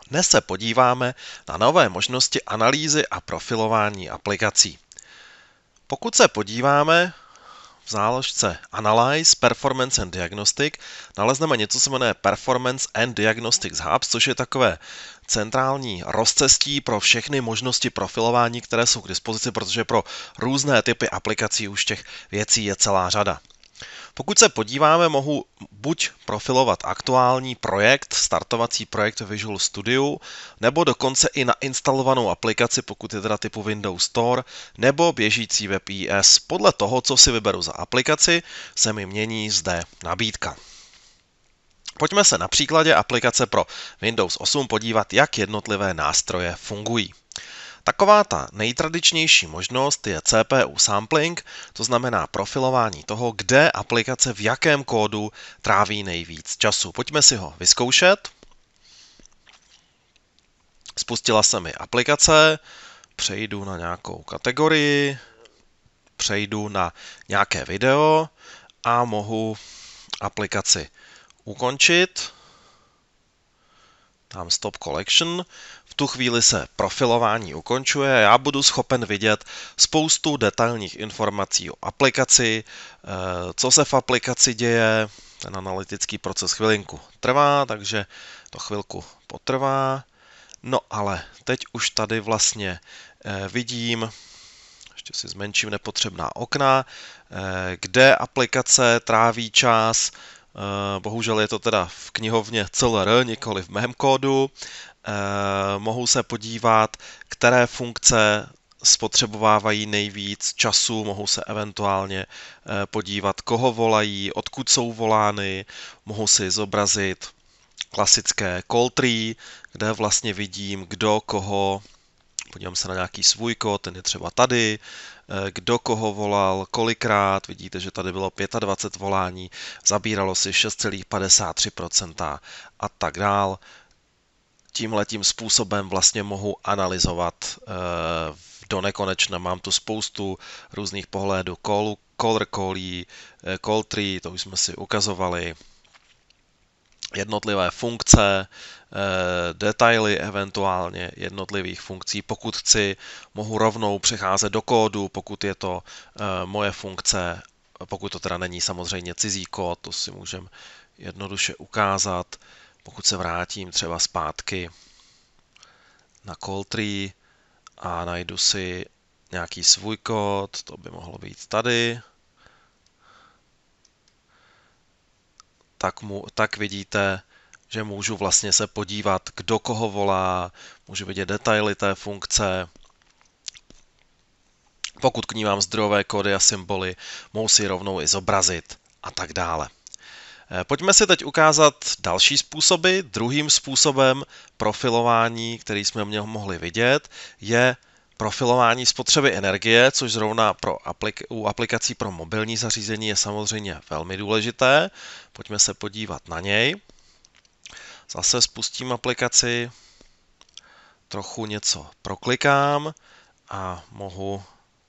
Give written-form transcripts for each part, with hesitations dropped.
Dnes se podíváme na nové možnosti analýzy a profilování aplikací. Pokud se podíváme v záložce Analyze, Performance and Diagnostic, nalezneme něco, co se jmenuje Performance and Diagnostics Hubs, což je takové centrální rozcestí pro všechny možnosti profilování, které jsou k dispozici, protože pro různé typy aplikací už těch věcí je celá řada. Pokud se podíváme, mohu buď profilovat aktuální projekt, startovací projekt Visual Studio, nebo dokonce i nainstalovanou aplikaci, pokud je teda typu Windows Store, nebo běžící web IS. Podle toho, co si vyberu za aplikaci, se mi mění zde nabídka. Pojďme se na příkladě aplikace pro Windows 8 podívat, jak jednotlivé nástroje fungují. Taková ta nejtradičnější možnost je CPU sampling, to znamená profilování toho, kde aplikace v jakém kódu tráví nejvíc času. Pojďme si ho vyzkoušet. Spustila se mi aplikace, přejdu na nějakou kategorii, přejdu na nějaké video a mohu aplikaci ukončit. Dám Stop Collection. V tu chvíli se profilování ukončuje a já budu schopen vidět spoustu detailních informací o aplikaci, co se v aplikaci děje. Ten analytický proces chvilinku trvá, takže to chvilku potrvá. No ale teď už tady vlastně vidím, ještě si zmenším nepotřebná okna, kde aplikace tráví čas. Bohužel je to teda v knihovně CLR, nikoli v mém kódu. Mohu se podívat, které funkce spotřebovávají nejvíc času, mohu se eventuálně podívat, koho volají, odkud jsou volány, mohu si zobrazit klasické call tree, kde vlastně vidím, kdo koho, podívám se na nějaký svůj kód, ten je třeba tady, kdo koho volal, kolikrát, vidíte, že tady bylo 25 volání, zabíralo si 6,53% a tak dál. Tímhletím způsobem vlastně mohu analyzovat do nekonečna. Mám tu spoustu různých pohledů, caller callí, call tree, to už jsme si ukazovali, jednotlivé funkce, detaily eventuálně jednotlivých funkcí. Pokud chci, mohu rovnou přecházet do kódu, pokud je to moje funkce, pokud to teda není samozřejmě cizí kód, to si můžeme jednoduše ukázat. Pokud se vrátím třeba zpátky na call tree a najdu si nějaký svůj kód, to by mohlo být tady, tak vidíte, že můžu vlastně se podívat, kdo koho volá, můžu vidět detaily té funkce. Pokud k ní mám zdrojové kódy a symboly, mohu si rovnou i zobrazit a tak dále. Pojďme si teď ukázat další způsoby. Druhým způsobem profilování, který jsme mohli vidět, je profilování spotřeby energie, což zrovna u aplikací pro mobilní zařízení je samozřejmě velmi důležité. Pojďme se podívat na něj. Zase spustím aplikaci, trochu něco proklikám a mohu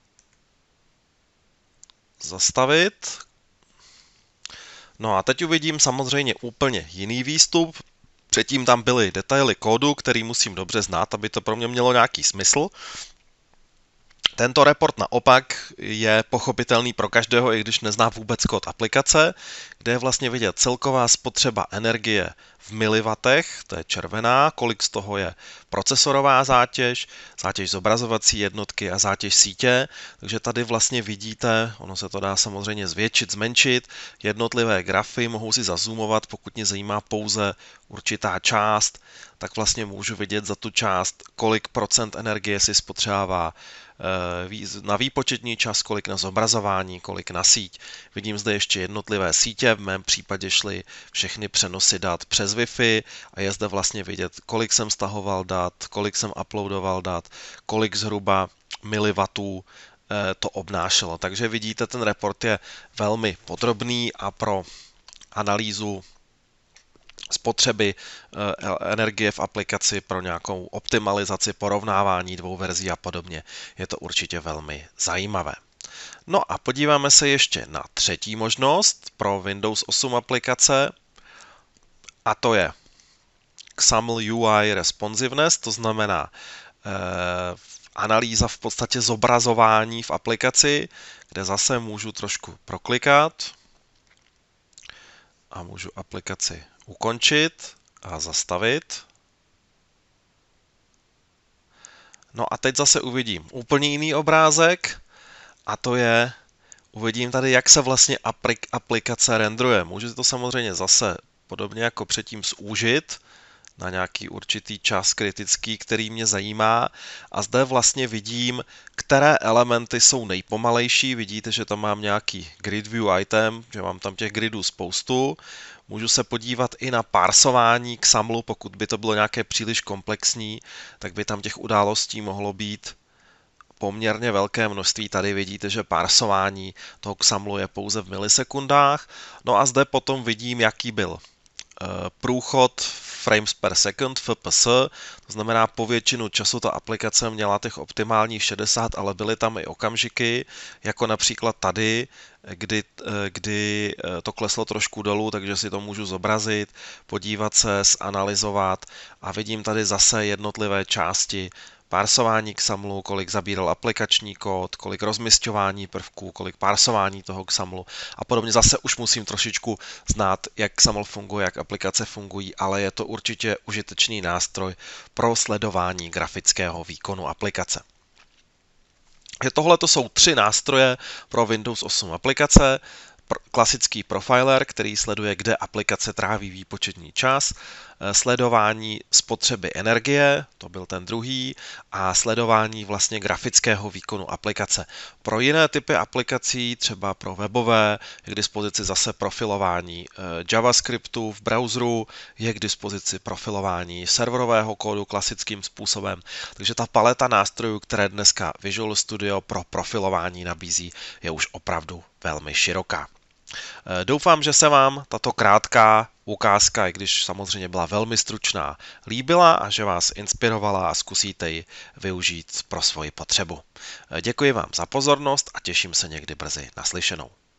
zastavit. No a teď uvidím samozřejmě úplně jiný výstup. Předtím tam byly detaily kódu, který musím dobře znát, aby to pro mě mělo nějaký smysl. Tento report naopak je pochopitelný pro každého, i když nezná vůbec kód aplikace, kde je vlastně vidět celková spotřeba energie v milivatech, to je červená, kolik z toho je procesorová zátěž, zátěž zobrazovací jednotky a zátěž sítě, takže tady vlastně vidíte, ono se to dá samozřejmě zvětšit, zmenšit, jednotlivé grafy, mohu si zazoomovat, pokud mě zajímá pouze určitá část, tak vlastně můžu vidět za tu část, kolik procent energie si spotřebává na výpočetní čas, kolik na zobrazování, kolik na síť. Vidím zde ještě jednotlivé sítě, v mém případě šly všechny přenosy dat přes Wi-Fi a je zde vlastně vidět, kolik jsem stahoval dat, kolik jsem uploadoval dat, kolik zhruba miliwattů to obnášelo. Takže vidíte, ten report je velmi podrobný a pro analýzu spotřeby energie v aplikaci pro nějakou optimalizaci, porovnávání dvou verzí a podobně. Je to určitě velmi zajímavé. No a podíváme se ještě na třetí možnost pro Windows 8 aplikace a to je XAML UI Responsiveness, to znamená analýza v podstatě zobrazování v aplikaci, kde zase můžu trošku proklikat a můžu aplikaci ukončit a zastavit. No a teď zase uvidím úplně jiný obrázek a to je, uvidím tady, jak se vlastně aplikace rendruje. Můžu to samozřejmě zase podobně jako předtím zúžit na nějaký určitý čas kritický, který mě zajímá. A zde vlastně vidím, které elementy jsou nejpomalejší. Vidíte, že tam mám nějaký grid view item, že mám tam těch gridů spoustu. Můžu se podívat i na parsování XAMLu, pokud by to bylo nějaké příliš komplexní, tak by tam těch událostí mohlo být poměrně velké množství. Tady vidíte, že parsování toho XAMLu je pouze v milisekundách. No a zde potom vidím, jaký byl průchod frames per second, FPS, to znamená po většinu času ta aplikace měla těch optimálních 60, ale byly tam i okamžiky, jako například tady, kdy to kleslo trošku dolů, takže si to můžu zobrazit, podívat se, zanalyzovat a vidím tady zase jednotlivé části parsování XAMLu, kolik zabíral aplikační kód, kolik rozmisťování prvků, kolik parsování toho XAMLu a podobně. Zase už musím trošičku znát, jak XAML funguje, jak aplikace fungují, ale je to určitě užitečný nástroj pro sledování grafického výkonu aplikace. Tohle to jsou 3 nástroje pro Windows 8 aplikace. Klasický profiler, který sleduje, kde aplikace tráví výpočetní čas, sledování spotřeby energie, to byl ten druhý, a sledování vlastně grafického výkonu aplikace. Pro jiné typy aplikací, třeba pro webové, je k dispozici zase profilování JavaScriptu v browseru, je k dispozici profilování serverového kódu klasickým způsobem. Takže ta paleta nástrojů, které dneska Visual Studio pro profilování nabízí, je už opravdu velmi široká. Doufám, že se vám tato krátká ukázka, i když samozřejmě byla velmi stručná, líbila a že vás inspirovala a zkusíte ji využít pro svoji potřebu. Děkuji vám za pozornost a těším se někdy brzy naslyšenou.